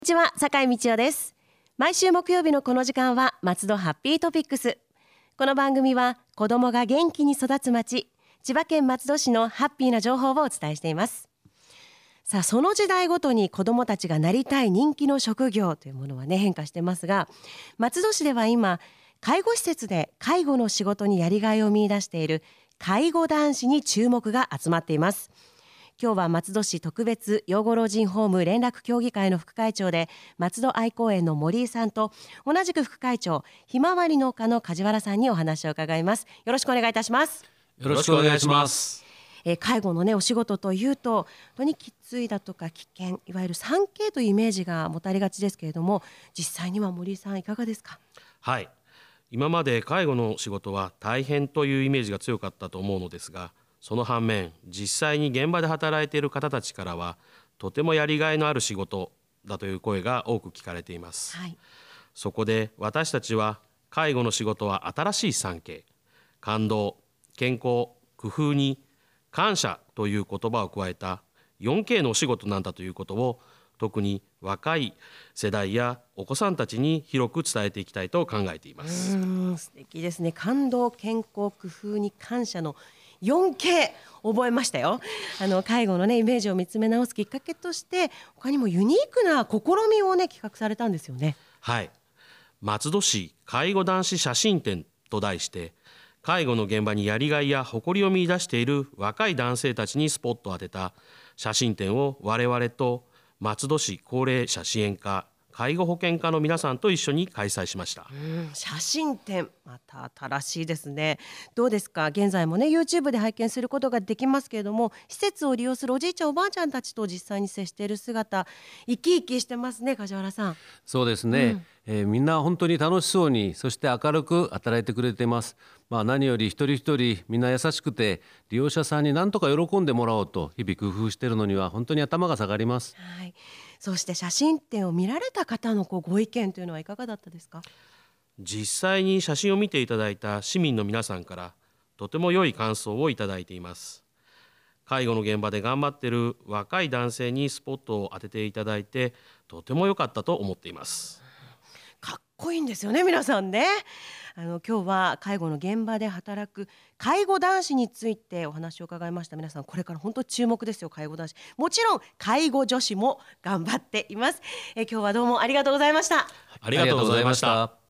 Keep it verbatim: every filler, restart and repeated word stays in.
こんにちは、坂井道夫です。毎週木曜日のこの時間は松戸ハッピートピックス。この番組は子どもが元気に育つ町、千葉県松戸市のハッピーな情報をお伝えしています。さあ、その時代ごとに子どもたちがなりたい人気の職業というものはね、変化してますが、松戸市では今介護施設で介護の仕事にやりがいを見出している介護男子に注目が集まっています。今日は松戸市特別養護老人ホーム連絡協議会の副会長で松戸愛公園の森井さんと、同じく副会長ひまわり農家の梶原さんにお話を伺います。よろしくお願いいたします。 よろしくお願いします。 えー、介護のねお仕事というと本当にきついだとか危険、いわゆる スリーケー というイメージが持たれがちですけれども、実際には森井さんいかがですか？ はい、今まで介護の仕事は大変というイメージが強かったと思うのですが、その反面実際に現場で働いている方たちからはとてもやりがいのある仕事だという声が多く聞かれています、はい、そこで私たちは介護の仕事は新しい スリーケー、 感動、健康、工夫に感謝という言葉を加えた フォーケー のお仕事なんだということを、特に若い世代やお子さんたちに広く伝えていきたいと考えています。 うーん、素敵ですね。感動、健康、工夫に感謝の フォーケー 覚えましたよ。あの介護のねイメージを見つめ直すきっかけとして、他にもユニークな試みをね企画されたんですよね。 はい、松戸市介護男子写真展と題して、介護の現場にやりがいや誇りを見出している若い男性たちにスポットを当てた写真展を我々と松戸市高齢者支援課、介護保険課の皆さんと一緒に開催しました。 うん、写真展、また新しいですね。どうですか？現在もね YouTube で拝見することができますけれども、施設を利用するおじいちゃんおばあちゃんたちと実際に接している姿、生き生きしてますね。梶原さん。 そうですね、うんえー、みんな本当に楽しそうに、そして明るく働いてくれています。まあ、何より一人一人みんな優しくて、利用者さんに何とか喜んでもらおうと日々工夫しているのには本当に頭が下がります。 はい、そして写真展を見られた方のこうご意見というのはいかがだったですか？ 実際に写真を見ていただいた市民の皆さんからとても良い感想をいただいています。介護の現場で頑張っている若い男性にスポットを当てていただいて、とても良かったと思っています。 かっこいいんですよね、皆さんね。あの今日は介護の現場で働く介護男子についてお話を伺いました。皆さんこれから本当注目ですよ。介護男子、もちろん介護女子も頑張っています。え今日はどうもありがとうございました。 ありがとうございました。